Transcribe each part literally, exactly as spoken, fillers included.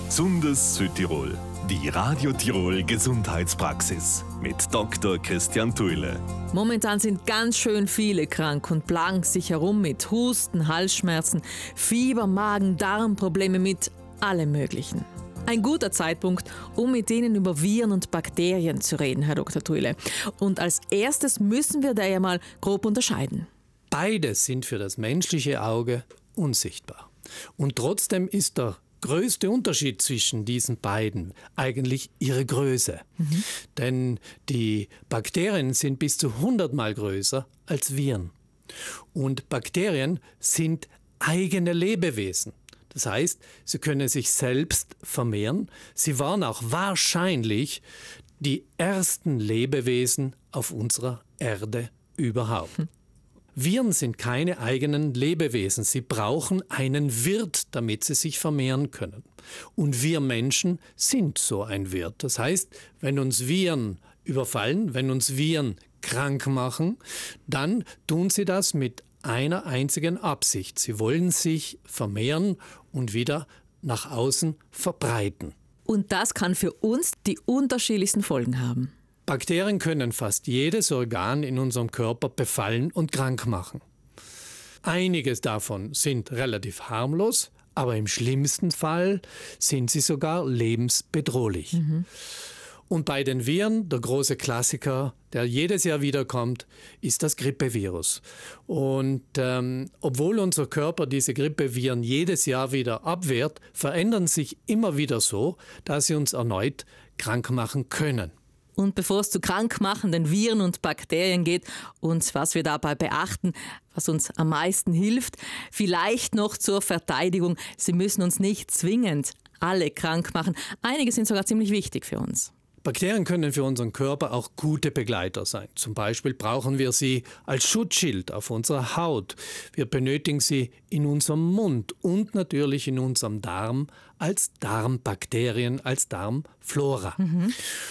Gesundes Südtirol, die Radio Tirol Gesundheitspraxis mit Doktor Christian Thuile. Momentan sind ganz schön viele krank und plagen sich herum mit Husten, Halsschmerzen, Fieber, Magen, Darmprobleme mit allem Möglichen. Ein guter Zeitpunkt, um mit Ihnen über Viren und Bakterien zu reden, Herr Doktor Thuile. Und als erstes müssen wir da ja mal grob unterscheiden. Beides sind für das menschliche Auge unsichtbar. Und trotzdem ist der größte Unterschied zwischen diesen beiden eigentlich ihre Größe. Mhm. Denn die Bakterien sind bis zu hundertmal größer als Viren. Und Bakterien sind eigene Lebewesen. Das heißt, sie können sich selbst vermehren. Sie waren auch wahrscheinlich die ersten Lebewesen auf unserer Erde überhaupt. Mhm. Viren sind keine eigenen Lebewesen. Sie brauchen einen Wirt, damit sie sich vermehren können. Und wir Menschen sind so ein Wirt. Das heißt, wenn uns Viren überfallen, wenn uns Viren krank machen, dann tun sie das mit einer einzigen Absicht. Sie wollen sich vermehren und wieder nach außen verbreiten. Und das kann für uns die unterschiedlichsten Folgen haben. Bakterien können fast jedes Organ in unserem Körper befallen und krank machen. Einiges davon sind relativ harmlos, aber im schlimmsten Fall sind sie sogar lebensbedrohlich. Mhm. Und bei den Viren, der große Klassiker, der jedes Jahr wiederkommt, ist das Grippevirus. Und ähm, obwohl unser Körper diese Grippeviren jedes Jahr wieder abwehrt, verändern sich immer wieder so, dass sie uns erneut krank machen können. Und bevor es zu krankmachenden Viren und Bakterien geht und was wir dabei beachten, was uns am meisten hilft, vielleicht noch zur Verteidigung. Sie müssen uns nicht zwingend alle krank machen. Einige sind sogar ziemlich wichtig für uns. Bakterien können für unseren Körper auch gute Begleiter sein. Zum Beispiel brauchen wir sie als Schutzschild auf unserer Haut. Wir benötigen sie in unserem Mund und natürlich in unserem Darm als Darmbakterien, als Darmflora. Mhm.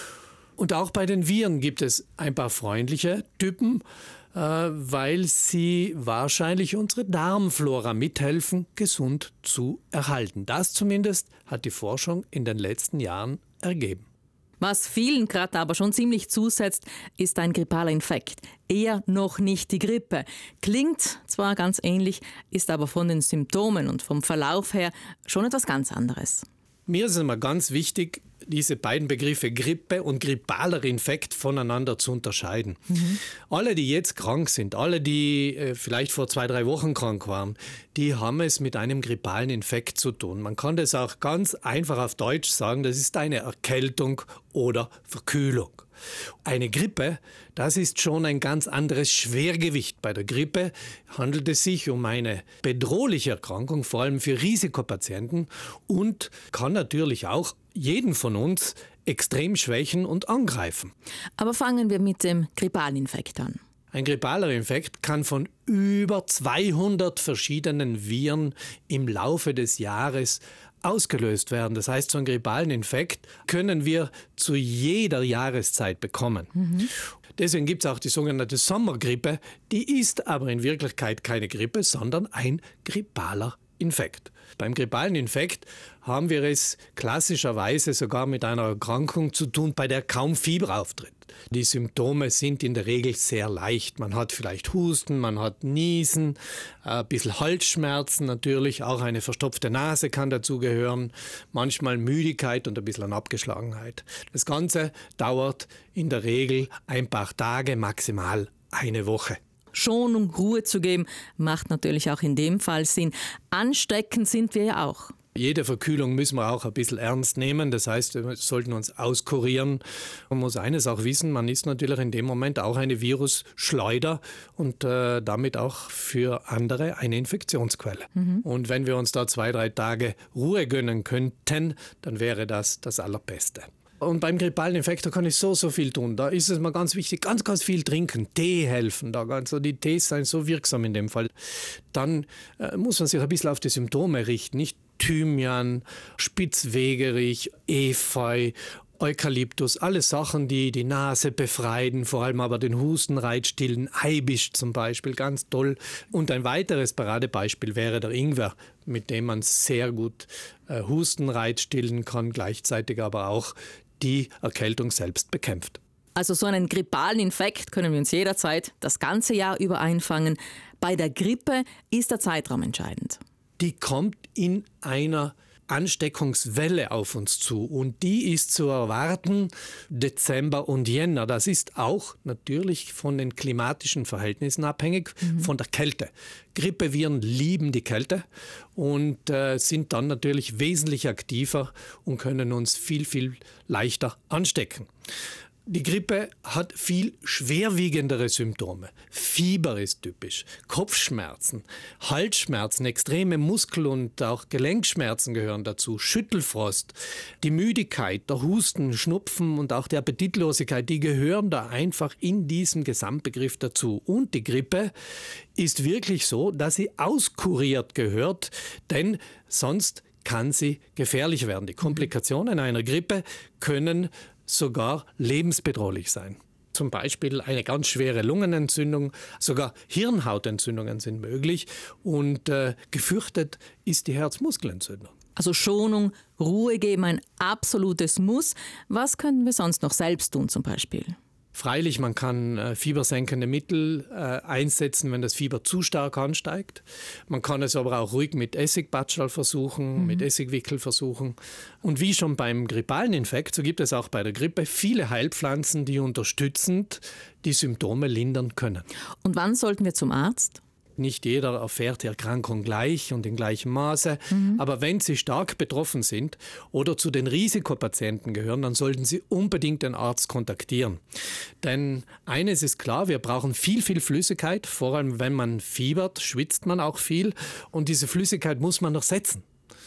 Und auch bei den Viren gibt es ein paar freundliche Typen, äh, weil sie wahrscheinlich unsere Darmflora mithelfen, gesund zu erhalten. Das zumindest hat die Forschung in den letzten Jahren ergeben. Was vielen gerade aber schon ziemlich zusetzt, ist ein grippaler Infekt. Eher noch nicht die Grippe. Klingt zwar ganz ähnlich, ist aber von den Symptomen und vom Verlauf her schon etwas ganz anderes. Mir ist es immer ganz wichtig, diese beiden Begriffe Grippe und grippaler Infekt voneinander zu unterscheiden. Mhm. Alle, die jetzt krank sind, alle, die äh, vielleicht vor zwei, drei Wochen krank waren, die haben es mit einem grippalen Infekt zu tun. Man kann das auch ganz einfach auf Deutsch sagen, das ist eine Erkältung oder Verkühlung. Eine Grippe, das ist schon ein ganz anderes Schwergewicht. Bei der Grippe handelt es sich um eine bedrohliche Erkrankung, vor allem für Risikopatienten und kann natürlich auch jeden von uns extrem schwächen und angreifen. Aber fangen wir mit dem grippalen Infekt an. Ein grippaler Infekt kann von über zweihundert verschiedenen Viren im Laufe des Jahres ausgelöst werden. Das heißt, so einen grippalen Infekt können wir zu jeder Jahreszeit bekommen. Mhm. Deswegen gibt es auch die sogenannte Sommergrippe. Die ist aber in Wirklichkeit keine Grippe, sondern ein grippaler Infekt. Beim grippalen Infekt haben wir es klassischerweise sogar mit einer Erkrankung zu tun, bei der kaum Fieber auftritt. Die Symptome sind in der Regel sehr leicht. Man hat vielleicht Husten, man hat Niesen, ein bisschen Halsschmerzen natürlich, auch eine verstopfte Nase kann dazugehören, manchmal Müdigkeit und ein bisschen Abgeschlagenheit. Das Ganze dauert in der Regel ein paar Tage, maximal eine Woche. Schonung, Ruhe zu geben, macht natürlich auch in dem Fall Sinn. Ansteckend sind wir ja auch. Jede Verkühlung müssen wir auch ein bisschen ernst nehmen. Das heißt, wir sollten uns auskurieren. Man muss eines auch wissen, man ist natürlich in dem Moment auch eine Virusschleuder und äh, damit auch für andere eine Infektionsquelle. Mhm. Und wenn wir uns da zwei, drei Tage Ruhe gönnen könnten, dann wäre das das Allerbeste. Und beim grippalen Infekt, da kann ich so, so viel tun. Da ist es mal ganz wichtig, ganz, ganz viel trinken. Tee helfen. Da also die Tees sind so wirksam in dem Fall. Dann äh, muss man sich ein bisschen auf die Symptome richten. Nicht Thymian, Spitzwegerich, Efeu Eukalyptus, alles Sachen, die die Nase befreien, vor allem aber den Hustenreiz stillen. Eibisch zum Beispiel, ganz toll. Und ein weiteres Paradebeispiel wäre der Ingwer, mit dem man sehr gut äh, Hustenreiz stillen kann, gleichzeitig aber auch die Erkältung selbst bekämpft. Also so einen grippalen Infekt können wir uns jederzeit das ganze Jahr über einfangen. Bei der Grippe ist der Zeitraum entscheidend. Die kommt in einer Ansteckungswelle auf uns zu und die ist zu erwarten Dezember und Jänner. Das ist auch natürlich von den klimatischen Verhältnissen abhängig, mhm. von der Kälte. Grippeviren lieben die Kälte und äh, sind dann natürlich wesentlich aktiver und können uns viel, viel leichter anstecken. Die Grippe hat viel schwerwiegendere Symptome. Fieber ist typisch, Kopfschmerzen, Halsschmerzen, extreme Muskel- und auch Gelenkschmerzen gehören dazu, Schüttelfrost, die Müdigkeit, der Husten, Schnupfen und auch die Appetitlosigkeit, die gehören da einfach in diesem Gesamtbegriff dazu. Und die Grippe ist wirklich so, dass sie auskuriert gehört, denn sonst kann sie gefährlich werden. Die Komplikationen einer Grippe können sogar lebensbedrohlich sein. Zum Beispiel eine ganz schwere Lungenentzündung, sogar Hirnhautentzündungen sind möglich und äh, gefürchtet ist die Herzmuskelentzündung. Also Schonung, Ruhe geben, ein absolutes Muss. Was können wir sonst noch selbst tun zum Beispiel? Freilich, man kann äh, fiebersenkende Mittel äh, einsetzen, wenn das Fieber zu stark ansteigt. Man kann es aber auch ruhig mit Essigbatschal versuchen, mhm. mit Essigwickel versuchen. Und wie schon beim grippalen Infekt, so gibt es auch bei der Grippe viele Heilpflanzen, die unterstützend die Symptome lindern können. Und wann sollten wir zum Arzt? Nicht jeder erfährt die Erkrankung gleich und in gleichem Maße. Mhm. Aber wenn Sie stark betroffen sind oder zu den Risikopatienten gehören, dann sollten Sie unbedingt den Arzt kontaktieren. Denn eines ist klar, wir brauchen viel, viel Flüssigkeit. Vor allem, wenn man fiebert, schwitzt man auch viel. Und diese Flüssigkeit muss man ersetzen.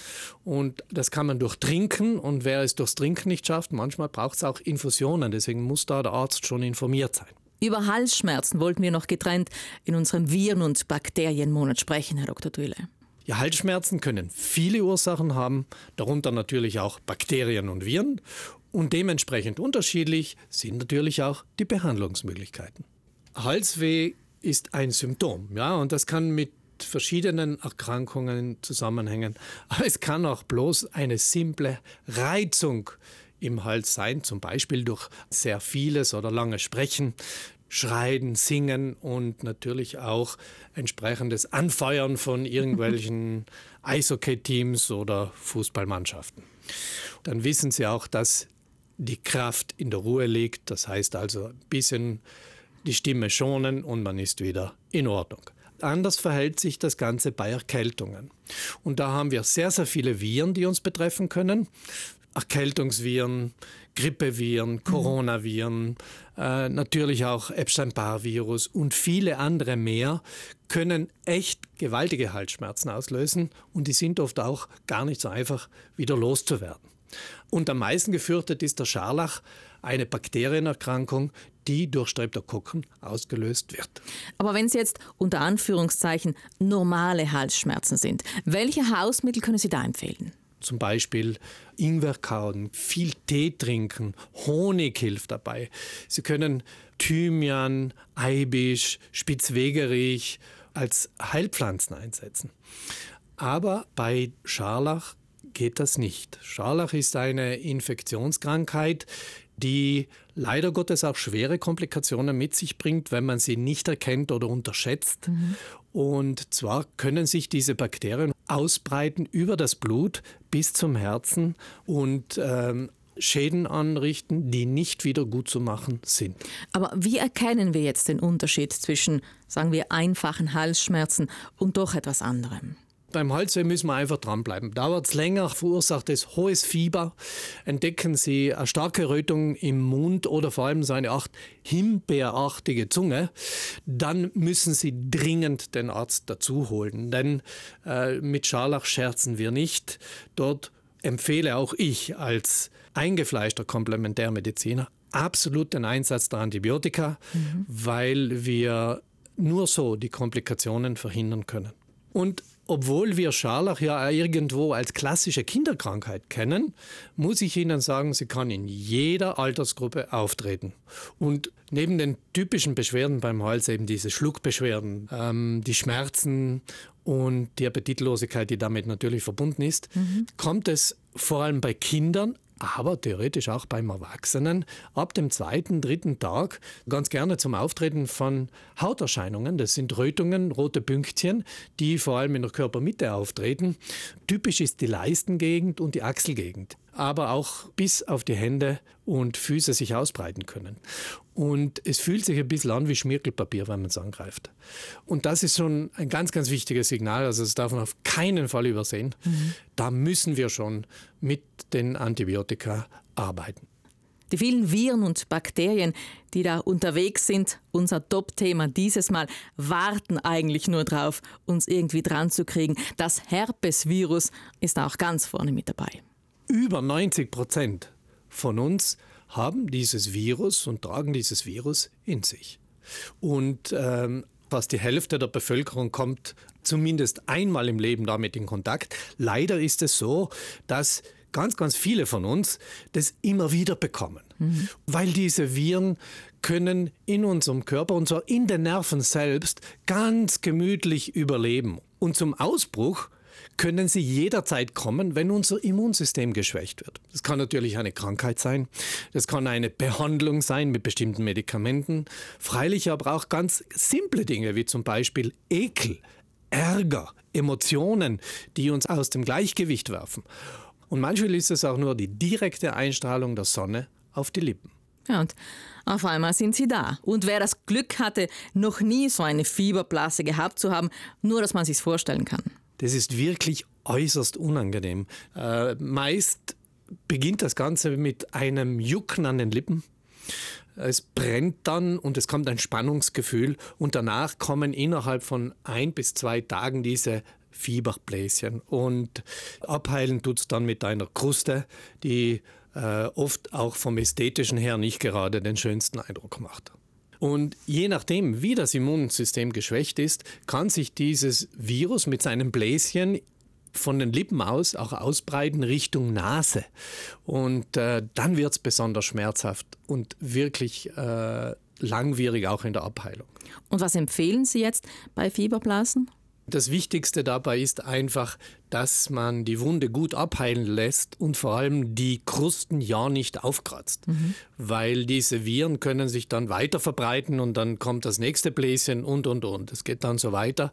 Und das kann man durch Trinken. Und wer es durchs Trinken nicht schafft, manchmal braucht es auch Infusionen. Deswegen muss da der Arzt schon informiert sein. Über Halsschmerzen wollten wir noch getrennt in unserem Viren- und Bakterienmonat sprechen, Herr Doktor Thuile. Ja, Halsschmerzen können viele Ursachen haben, darunter natürlich auch Bakterien und Viren. Und dementsprechend unterschiedlich sind natürlich auch die Behandlungsmöglichkeiten. Halsweh ist ein Symptom, ja, und das kann mit verschiedenen Erkrankungen zusammenhängen. Aber es kann auch bloß eine simple Reizung im Hals sein, zum Beispiel durch sehr vieles oder lange Sprechen, Schreien, Singen und natürlich auch entsprechendes Anfeuern von irgendwelchen Eishockey-Teams oder Fußballmannschaften. Dann wissen Sie auch, dass die Kraft in der Ruhe liegt, das heißt also ein bisschen die Stimme schonen und man ist wieder in Ordnung. Anders verhält sich das Ganze bei Erkältungen. Und da haben wir sehr, sehr viele Viren, die uns betreffen können. Erkältungsviren, Grippeviren, Coronaviren, äh, natürlich auch Epstein-Barr-Virus und viele andere mehr können echt gewaltige Halsschmerzen auslösen und die sind oft auch gar nicht so einfach wieder loszuwerden. Und am meisten gefürchtet ist der Scharlach, eine Bakterienerkrankung, die durch Streptokokken ausgelöst wird. Aber wenn es jetzt unter Anführungszeichen normale Halsschmerzen sind, welche Hausmittel können Sie da empfehlen? Zum Beispiel Ingwer kauen, viel Tee trinken, Honig hilft dabei. Sie können Thymian, Eibisch, Spitzwegerich als Heilpflanzen einsetzen. Aber bei Scharlach geht das nicht. Scharlach ist eine Infektionskrankheit, die leider Gottes auch schwere Komplikationen mit sich bringt, wenn man sie nicht erkennt oder unterschätzt. Mhm. Und zwar können sich diese Bakterien ausbreiten über das Blut bis zum Herzen und ähm, Schäden anrichten, die nicht wieder gut zu machen sind. Aber wie erkennen wir jetzt den Unterschied zwischen, sagen wir, einfachen Halsschmerzen und doch etwas anderem? Beim Halsweh müssen wir einfach dranbleiben. Dauert es länger, verursacht es hohes Fieber, entdecken Sie eine starke Rötung im Mund oder vor allem so eine Art himbeerartige Zunge, dann müssen Sie dringend den Arzt dazu holen. Denn äh, mit Scharlach scherzen wir nicht. Dort empfehle auch ich als eingefleischter Komplementärmediziner absolut den Einsatz der Antibiotika, mhm. weil wir nur so die Komplikationen verhindern können. Und obwohl wir Scharlach ja irgendwo als klassische Kinderkrankheit kennen, muss ich Ihnen sagen, sie kann in jeder Altersgruppe auftreten. Und neben den typischen Beschwerden beim Hals, eben diese Schluckbeschwerden, ähm, die Schmerzen und die Appetitlosigkeit, die damit natürlich verbunden ist, mhm. kommt es vor allem bei Kindern, aber theoretisch auch beim Erwachsenen, ab dem zweiten, dritten Tag ganz gerne zum Auftreten von Hauterscheinungen. Das sind Rötungen, rote Pünktchen, die vor allem in der Körpermitte auftreten. Typisch ist die Leistengegend und die Achselgegend, aber auch bis auf die Hände und Füße sich ausbreiten können. Und es fühlt sich ein bisschen an wie Schmirgelpapier, wenn man es angreift. Und das ist schon ein ganz, ganz wichtiges Signal. Also das darf man auf keinen Fall übersehen. Mhm. Da müssen wir schon mit den Antibiotika arbeiten. Die vielen Viren und Bakterien, die da unterwegs sind, unser Top-Thema dieses Mal, warten eigentlich nur drauf, uns irgendwie dran zu kriegen. Das Herpesvirus ist auch ganz vorne mit dabei. Über neunzig Prozent von uns haben dieses Virus und tragen dieses Virus in sich. Und ähm, fast die Hälfte der Bevölkerung kommt zumindest einmal im Leben damit in Kontakt. Leider ist es so, dass ganz, ganz viele von uns das immer wieder bekommen. Mhm. Weil diese Viren können in unserem Körper, und zwar in den Nerven selbst, ganz gemütlich überleben. Und zum Ausbruch können sie jederzeit kommen, wenn unser Immunsystem geschwächt wird. Das kann natürlich eine Krankheit sein, das kann eine Behandlung sein mit bestimmten Medikamenten, freilich aber auch ganz simple Dinge wie zum Beispiel Ekel, Ärger, Emotionen, die uns aus dem Gleichgewicht werfen. Und manchmal ist es auch nur die direkte Einstrahlung der Sonne auf die Lippen. Ja, und auf einmal sind sie da. Und wer das Glück hatte, noch nie so eine Fieberblase gehabt zu haben, nur dass man sich's vorstellen kann. Das ist wirklich äußerst unangenehm. Äh, meist beginnt das Ganze mit einem Jucken an den Lippen. Es brennt dann und es kommt ein Spannungsgefühl. Und danach kommen innerhalb von ein bis zwei Tagen diese Fieberbläschen. Und abheilen tut es dann mit einer Kruste, die äh, oft auch vom Ästhetischen her nicht gerade den schönsten Eindruck macht. Und je nachdem, wie das Immunsystem geschwächt ist, kann sich dieses Virus mit seinem Bläschen von den Lippen aus auch ausbreiten Richtung Nase. Und äh, dann wird es besonders schmerzhaft und wirklich äh, langwierig auch in der Abheilung. Und was empfehlen Sie jetzt bei Fieberblasen? Das Wichtigste dabei ist einfach, dass man die Wunde gut abheilen lässt und vor allem die Krusten ja nicht aufkratzt. Mhm. Weil diese Viren können sich dann weiter verbreiten und dann kommt das nächste Bläschen und, und, und. Es geht dann so weiter.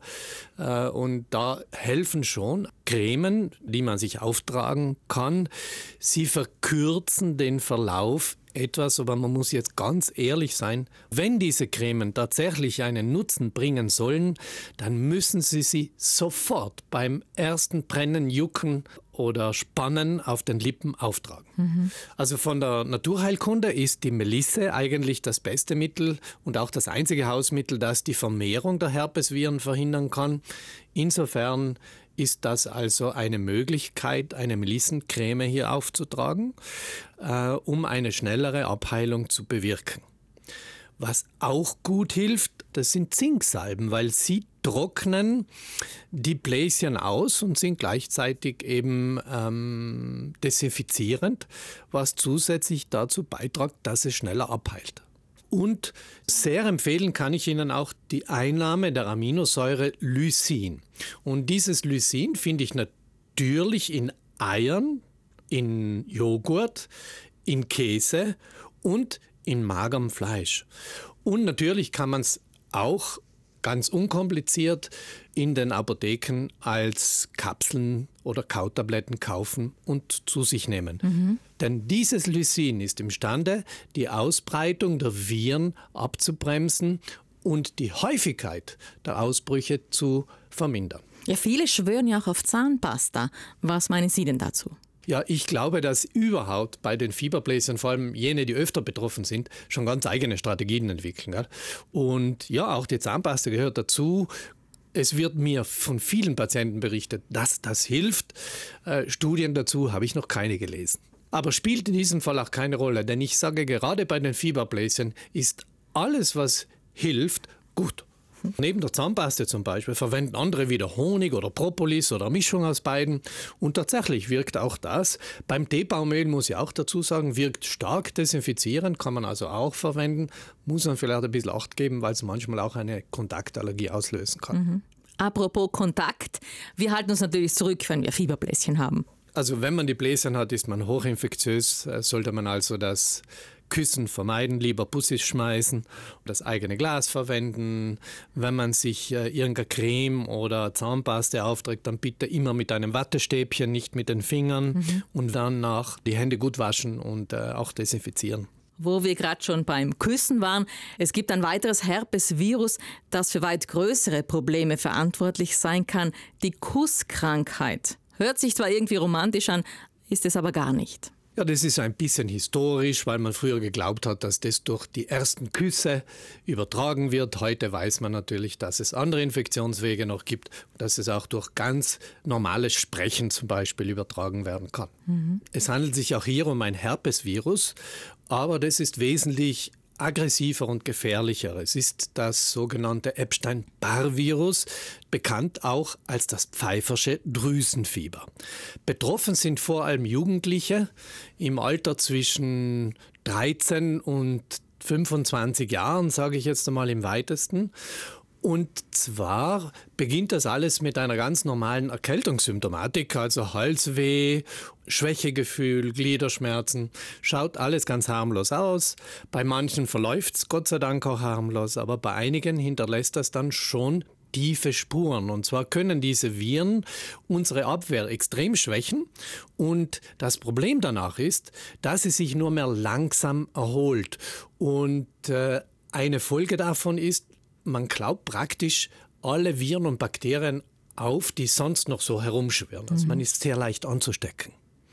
Und da helfen schon Cremen, die man sich auftragen kann. Sie verkürzen den Verlauf etwas, aber man muss jetzt ganz ehrlich sein, wenn diese Cremen tatsächlich einen Nutzen bringen sollen, dann müssen Sie sie sofort beim ersten Brennen, Jucken oder Spannen auf den Lippen auftragen. Mhm. Also von der Naturheilkunde ist die Melisse eigentlich das beste Mittel und auch das einzige Hausmittel, das die Vermehrung der Herpesviren verhindern kann. Insofern ist das also eine Möglichkeit, eine Melissencreme hier aufzutragen, äh, um eine schnellere Abheilung zu bewirken. Was auch gut hilft, das sind Zinksalben, weil sie trocknen die Bläschen aus und sind gleichzeitig eben ähm, desinfizierend, was zusätzlich dazu beiträgt, dass es schneller abheilt. Und sehr empfehlen kann ich Ihnen auch die Einnahme der Aminosäure Lysin. Und dieses Lysin finde ich natürlich in Eiern, in Joghurt, in Käse und in magerem Fleisch. Und natürlich kann man es auch ganz unkompliziert in den Apotheken als Kapseln oder Kautabletten kaufen und zu sich nehmen. Mhm. Denn dieses Lysin ist imstande, die Ausbreitung der Viren abzubremsen und die Häufigkeit der Ausbrüche zu vermindern. Ja, viele schwören ja auch auf Zahnpasta. Was meinen Sie denn dazu? Ja, ich glaube, dass überhaupt bei den Fieberbläschen, vor allem jene, die öfter betroffen sind, schon ganz eigene Strategien entwickeln. Gell? Und ja, auch die Zahnpasta gehört dazu. Es wird mir von vielen Patienten berichtet, dass das hilft. Äh, Studien dazu habe ich noch keine gelesen. Aber spielt in diesem Fall auch keine Rolle, denn ich sage, gerade bei den Fieberbläschen ist alles, was hilft, gut. verwenden? Neben der Zahnpaste zum Beispiel verwenden andere wieder Honig oder Propolis oder eine Mischung aus beiden. Und tatsächlich wirkt auch das. Beim Teebaumöl muss ich auch dazu sagen, wirkt stark desinfizierend, kann man also auch verwenden. Muss man vielleicht ein bisschen Acht geben, weil es manchmal auch eine Kontaktallergie auslösen kann. Mhm. Apropos Kontakt, wir halten uns natürlich zurück, wenn wir Fieberbläschen haben. Also wenn man die Bläschen hat, ist man hochinfektiös, sollte man also das Küssen vermeiden, lieber Bussis schmeißen, das eigene Glas verwenden. Wenn man sich äh, irgendeine Creme oder Zahnpaste aufträgt, dann bitte immer mit einem Wattestäbchen, nicht mit den Fingern mhm. und danach die Hände gut waschen und äh, auch desinfizieren. Wo wir gerade schon beim Küssen waren, es gibt ein weiteres Herpesvirus, das für weit größere Probleme verantwortlich sein kann, die Kusskrankheit. Hört sich zwar irgendwie romantisch an, ist es aber gar nicht. Ja, das ist ein bisschen historisch, weil man früher geglaubt hat, dass das durch die ersten Küsse übertragen wird. Heute weiß man natürlich, dass es andere Infektionswege noch gibt, dass es auch durch ganz normales Sprechen zum Beispiel übertragen werden kann. Mhm. Es handelt sich auch hier um ein Herpesvirus, aber das ist wesentlich aggressiver und gefährlicher. Es ist das sogenannte Epstein-Barr-Virus, bekannt auch als das Pfeiffersche Drüsenfieber. Betroffen sind vor allem Jugendliche im Alter zwischen dreizehn und fünfundzwanzig Jahren, sage ich jetzt einmal im weitesten. Und zwar beginnt das alles mit einer ganz normalen Erkältungssymptomatik, also Halsweh, Schwächegefühl, Gliederschmerzen. Schaut alles ganz harmlos aus. Bei manchen verläuft es Gott sei Dank auch harmlos, aber bei einigen hinterlässt das dann schon tiefe Spuren. Und zwar können diese Viren unsere Abwehr extrem schwächen. Und das Problem danach ist, dass sie sich nur mehr langsam erholt. Und äh, eine Folge davon ist, man glaubt praktisch alle Viren und Bakterien auf, die sonst noch so herumschwirren. Also man ist sehr leicht anzustecken.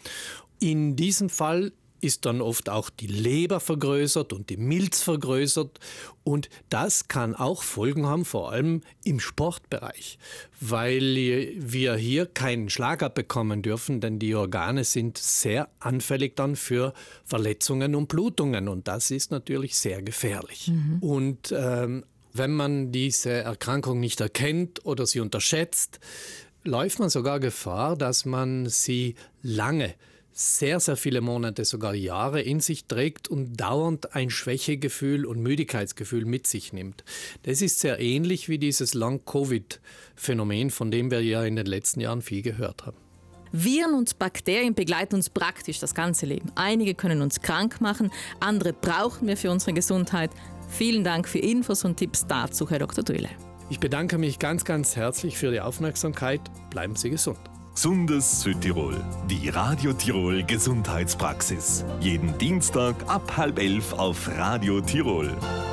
In diesem Fall ist dann oft auch die Leber vergrößert und die Milz vergrößert. Und das kann auch Folgen haben, vor allem im Sportbereich, weil wir hier keinen Schlag abbekommen dürfen, denn die Organe sind sehr anfällig dann für Verletzungen und Blutungen. Und das ist natürlich sehr gefährlich. Mhm. Und ähm, wenn man diese Erkrankung nicht erkennt oder sie unterschätzt, läuft man sogar Gefahr, dass man sie lange, sehr, sehr viele Monate, sogar Jahre in sich trägt und dauernd ein Schwächegefühl und Müdigkeitsgefühl mit sich nimmt. Das ist sehr ähnlich wie dieses Long-Covid-Phänomen, von dem wir ja in den letzten Jahren viel gehört haben. Viren und Bakterien begleiten uns praktisch das ganze Leben. Einige können uns krank machen, andere brauchen wir für unsere Gesundheit. Vielen Dank für Infos und Tipps dazu, Herr Doktor Twille. Ich bedanke mich ganz, ganz herzlich für die Aufmerksamkeit. Bleiben Sie gesund. Gesundes Südtirol, die Radio Tirol Gesundheitspraxis. Jeden Dienstag ab halb elf auf Radio Tirol.